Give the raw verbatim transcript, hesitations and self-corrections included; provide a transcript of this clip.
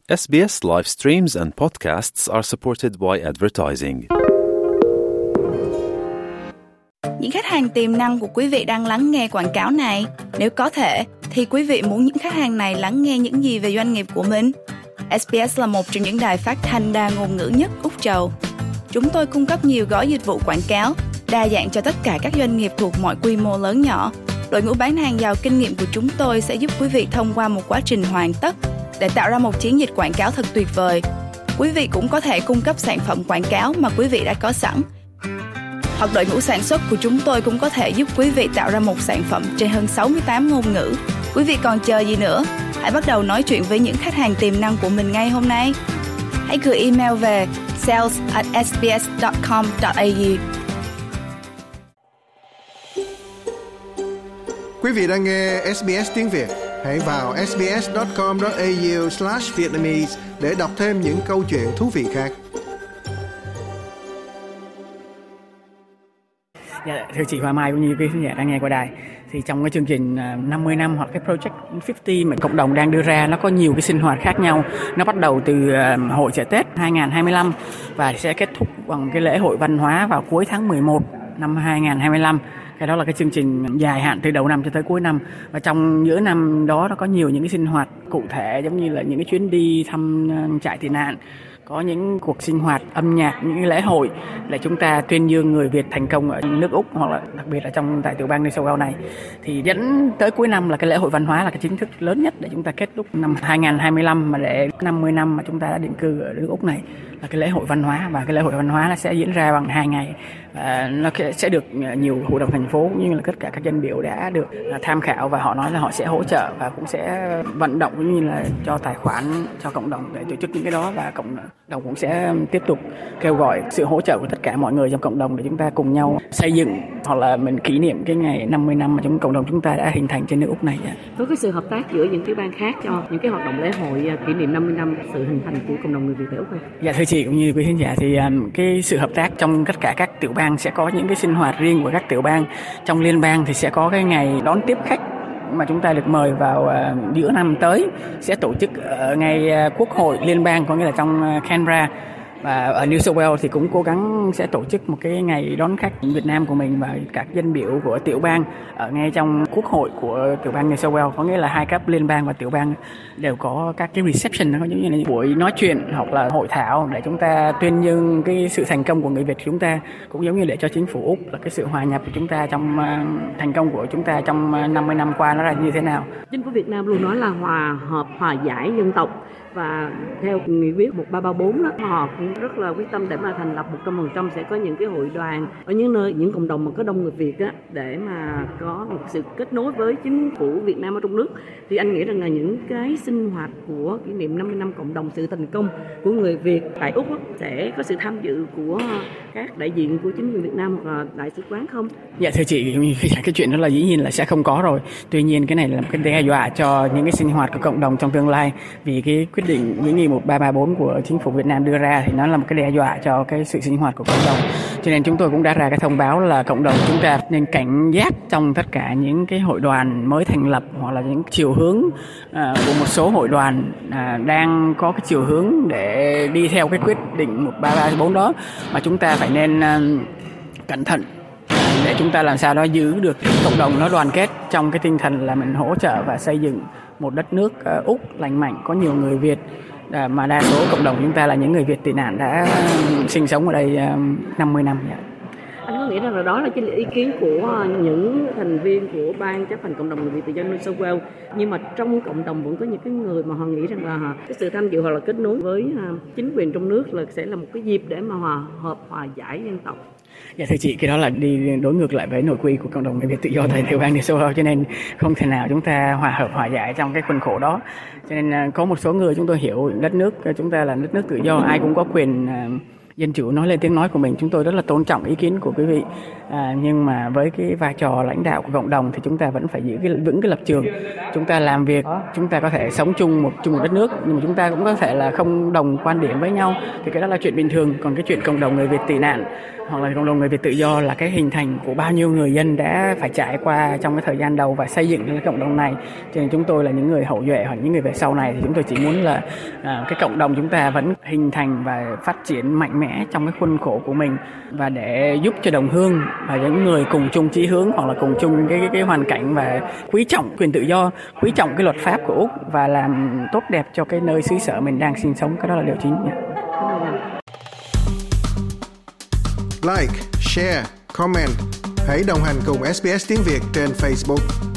S B S live streams and podcasts are supported by advertising. Những khách hàng tiềm năng của quý vị đang lắng nghe quảng cáo này. Nếu có thể, thì quý vị muốn những khách hàng này lắng nghe những gì về doanh nghiệp của mình? S B S là một trong những đài phát thanh đa ngôn ngữ nhất Úc Châu. Chúng tôi cung cấp nhiều gói dịch vụ quảng cáo, đa dạng cho tất cả các doanh nghiệp thuộc mọi quy mô lớn nhỏ. Đội ngũ bán hàng giàu kinh nghiệm của chúng tôi sẽ giúp quý vị thông qua một quá trình hoàn tất để tạo ra một chiến dịch quảng cáo thật tuyệt vời. Quý vị cũng có thể cung cấp sản phẩm quảng cáo mà quý vị đã có sẵn. Hoặc đội ngũ sản xuất của chúng tôi cũng có thể giúp quý vị tạo ra một sản phẩm trên hơn sáu mươi tám ngôn ngữ. Quý vị còn chờ gì nữa? Hãy bắt đầu nói chuyện với những khách hàng tiềm năng của mình ngay hôm nay. Hãy gửi email về sales at s b s dot com dot a u. Quý vị đang nghe S B S tiếng Việt. Hãy vào s b s dot com dot a u slash vietnamese để đọc thêm những câu chuyện thú vị khác. Dạ, thưa chị Hoa Mai cũng như quý khán giả đang nghe qua đài, thì trong cái chương trình năm mươi năm hoặc cái Project năm mươi mà cộng đồng đang đưa ra, nó có nhiều cái sinh hoạt khác nhau. Nó bắt đầu từ hội chợ Tết hai không hai lăm và sẽ kết thúc bằng cái lễ hội văn hóa vào cuối tháng mười một năm hai không hai lăm. Cái đó là cái chương trình dài hạn từ đầu năm cho tới cuối năm. Và trong giữa năm đó nó có nhiều những cái sinh hoạt cụ thể, giống như là những cái chuyến đi thăm trại tị nạn, có những cuộc sinh hoạt âm nhạc, những cái lễ hội để chúng ta tuyên dương người Việt thành công ở nước Úc, hoặc là đặc biệt là trong tại tiểu bang New South Wales này. Thì dẫn tới cuối năm là cái lễ hội văn hóa là cái chính thức lớn nhất để chúng ta kết thúc năm hai không hai lăm, mà để năm mươi năm mà chúng ta đã định cư ở nước Úc này là cái lễ hội văn hóa. Và cái lễ hội văn hóa nó sẽ diễn ra bằng hai ngày. À, nó sẽ được nhiều hội đồng thành phố cũng như là tất cả các dân biểu đã được tham khảo, và họ nói là họ sẽ hỗ trợ và cũng sẽ vận động cũng như là cho tài khoản cho cộng đồng để tổ chức những cái đó, và cộng đồng cũng sẽ tiếp tục kêu gọi sự hỗ trợ của tất cả mọi người trong cộng đồng để chúng ta cùng nhau xây dựng hoặc là mình kỷ niệm cái ngày năm mươi năm mà chúng cộng đồng chúng ta đã hình thành trên nước Úc này. Có cái sự hợp tác giữa những tiểu bang khác cho những cái hoạt động lễ hội kỷ niệm năm mươi năm sự hình thành của cộng đồng người Việt tại Úc không? Dạ thưa chị cũng như quý khán giả, thì um, cái sự hợp tác trong tất cả các tiểu bang sẽ có những cái sinh hoạt riêng của các tiểu bang. Trong liên bang thì sẽ có cái ngày đón tiếp khách mà chúng ta được mời vào uh, giữa năm tới, sẽ tổ chức ở ngay uh, Quốc hội liên bang, có nghĩa là trong uh, Canberra. Và ở New South Wales thì cũng cố gắng sẽ tổ chức một cái ngày đón khách Việt Nam của mình và các dân biểu của tiểu bang ở ngay trong quốc hội của tiểu bang New South Wales, có nghĩa là hai cấp liên bang và tiểu bang đều có các cái reception, nó có giống như là buổi nói chuyện hoặc là hội thảo để chúng ta tuyên dương cái sự thành công của người Việt chúng ta, cũng giống như để cho chính phủ Úc là cái sự hòa nhập của chúng ta trong uh, thành công của chúng ta trong uh, năm mươi năm qua nó là như thế nào. Chính phủ Việt Nam luôn nói là hòa hợp, hòa giải dân tộc. Và theo nghị quyết một ba ba bốn đó, họ cũng rất là quyết tâm để mà thành lập một trăm phần trăm sẽ có những cái hội đoàn ở những nơi, những cộng đồng mà có đông người Việt á, để mà có một sự kết nối với chính phủ Việt Nam ở trong nước. Thì anh nghĩ rằng là những cái sinh hoạt của kỷ niệm năm mươi năm cộng đồng sự thành công của người Việt tại Úc á, sẽ có sự tham dự của các đại diện của chính quyền Việt Nam hoặc là đại sứ quán không? Dạ thưa chị, cái chuyện đó là dĩ nhiên là sẽ không có rồi. Tuy nhiên cái này là một cái đe dọa cho những cái sinh hoạt của cộng đồng trong tương lai, vì cái quyết định nghị một ba ba bốn của chính phủ Việt Nam đưa ra thì nó là một cái đe dọa cho cái sự sinh hoạt của cộng đồng. Cho nên chúng tôi cũng đã ra cái thông báo là cộng đồng chúng ta nên cảnh giác trong tất cả những cái hội đoàn mới thành lập, hoặc là những chiều hướng à, của một số hội đoàn à, đang có cái chiều hướng để đi theo cái quyết định một ba ba bốn đó, mà chúng ta phải nên à, cẩn thận để chúng ta làm sao đó giữ được cộng đồng nó đoàn kết trong cái tinh thần là mình hỗ trợ và xây dựng một đất nước uh, Úc lành mạnh, có nhiều người Việt, uh, mà đa số cộng đồng chúng ta là những người Việt tị nạn đã uh, sinh sống ở đây uh, năm mươi năm. Yeah. Anh có nghĩ rằng là đó là cái ý kiến của những thành viên của ban chấp hành cộng đồng người Việt tại New South Wales, nhưng mà trong cộng đồng vẫn có những cái người mà họ nghĩ rằng là cái sự tham dự hoặc là kết nối với uh, chính quyền trong nước là sẽ là một cái dịp để mà hòa hợp, hòa giải dân tộc. Dạ thưa chị, cái đó là đi đối ngược lại với nội quy của cộng đồng người Việt tự do tại tiểu bang New South Wales, cho nên không thể nào chúng ta hòa hợp hòa giải trong cái khuôn khổ đó. Cho nên có một số người chúng tôi hiểu đất nước chúng ta là đất nước tự do, ai cũng có quyền dân chủ nói lên tiếng nói của mình. Chúng tôi rất là tôn trọng ý kiến của quý vị, à, nhưng mà với cái vai trò lãnh đạo của cộng đồng thì chúng ta vẫn phải giữ cái vững cái lập trường. Chúng ta làm việc, chúng ta có thể sống chung một chung một đất nước, nhưng mà chúng ta cũng có thể là không đồng quan điểm với nhau, thì cái đó là chuyện bình thường. Còn cái chuyện cộng đồng người Việt tị nạn hoặc là cộng đồng người Việt tự do là cái hình thành của bao nhiêu người dân đã phải trải qua trong cái thời gian đầu và xây dựng cái cộng đồng này. Cho nên chúng tôi là những người hậu duệ hoặc những người về sau này thì chúng tôi chỉ muốn là à, cái cộng đồng chúng ta vẫn hình thành và phát triển mạnh mẽ trong cái khuôn khổ của mình, và để giúp cho đồng hương và những người cùng chung chí hướng hoặc là cùng chung cái, cái, cái hoàn cảnh và quý trọng quyền tự do, quý trọng cái luật pháp của Úc và làm tốt đẹp cho cái nơi xứ sở mình đang sinh sống. Cái đó là điều chính. Like, share, comment. Hãy đồng hành cùng ét bê ét Tiếng Việt trên Facebook.